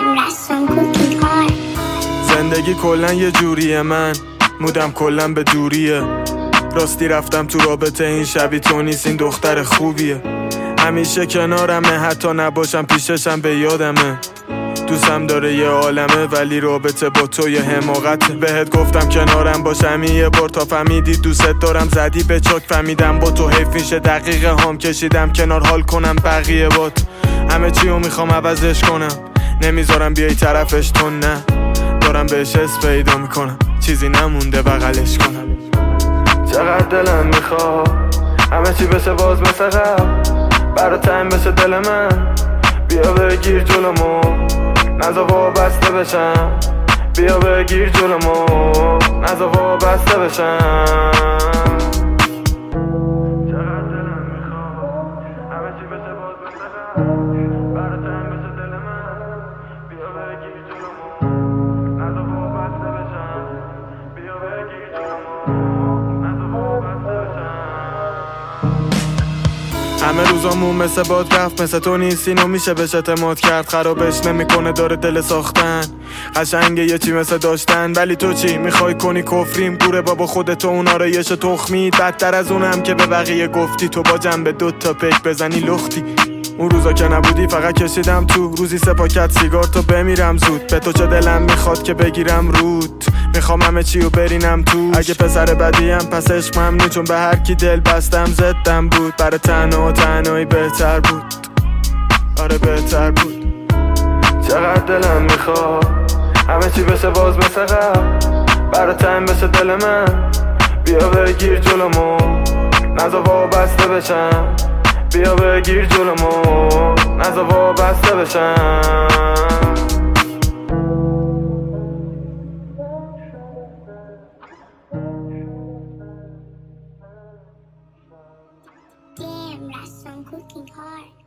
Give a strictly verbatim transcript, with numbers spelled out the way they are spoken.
زندگی کلن یه جوریه، من مودم کلن به دوریه. راستی رفتم تو رابطه، این شبی تو نیست، این دختر خوبیه. همیشه کنارمه، حتی نباشم پیششم به یادمه. دوستم داره یه عالمه، ولی رابطه با تو یه حماقته. بهت گفتم کنارم باشم یه بار تا فهمیدی دوست دارم، زدی به چاک فهمیدم با تو حیف میشه. دقیقه هام کشیدم کنار حال کنم بقیه بات. همه چیو میخوام عوضش کنم، نمیذارم بیای طرفش، تو نه. دارم بهش حس پیدا میکنم، چیزی نمونده بغلش کنم. چقدر دلم میخواد همه چی بشه باز مثل قبل، برا تایم بشه دل من. بیا بگیر جلومو، نزا وابسته بشم. بیا بگیر جلومو، نزا وابسته بشم. چقدر دلم میخواد همه چی بشه باز مثل قبل، برا تایم بشه دل من. بیا بگیر جلومو، نزا وابسته بشم. بیا بگیر جلومو، نزا وابسته بشم. همه روزامون مثل باد رفت، مثل تو نیست اینو میشه بهش اعتماد کرد. خرابش نمیکنه، داره دل ساختن. قشنگه یه چی مثل داشتن، ولی تو چی میخوای کنی؟ کفریم دوره بابا خودتو، اون آرایش تخمی بدتر از اونم که به بقیه گفتی. تو با جنب دوتا پیک بزنی لختی. اون روزا که نبودی فقط کشیدم تو، روزی سه پاکت سیگار تا بمیرم زود. به تو چه دلم میخواد که بگیرم رود، میخوام همه چیو برینم تو. اگه پسر بدیم پس عشقم نی، چون به هر کی دل بستم زدم بود. برای تنها و تنهایی بهتر بود، آره بهتر بود. چقدر دلم میخواد همه چی بشه باز مثل قبل، برای تایم بشه دل من. بیا بگیر جلومو، نزا وابسته بشم. بیا بگیر جلومو، نزا وابسته بشم. Damn, that's some cooking hard.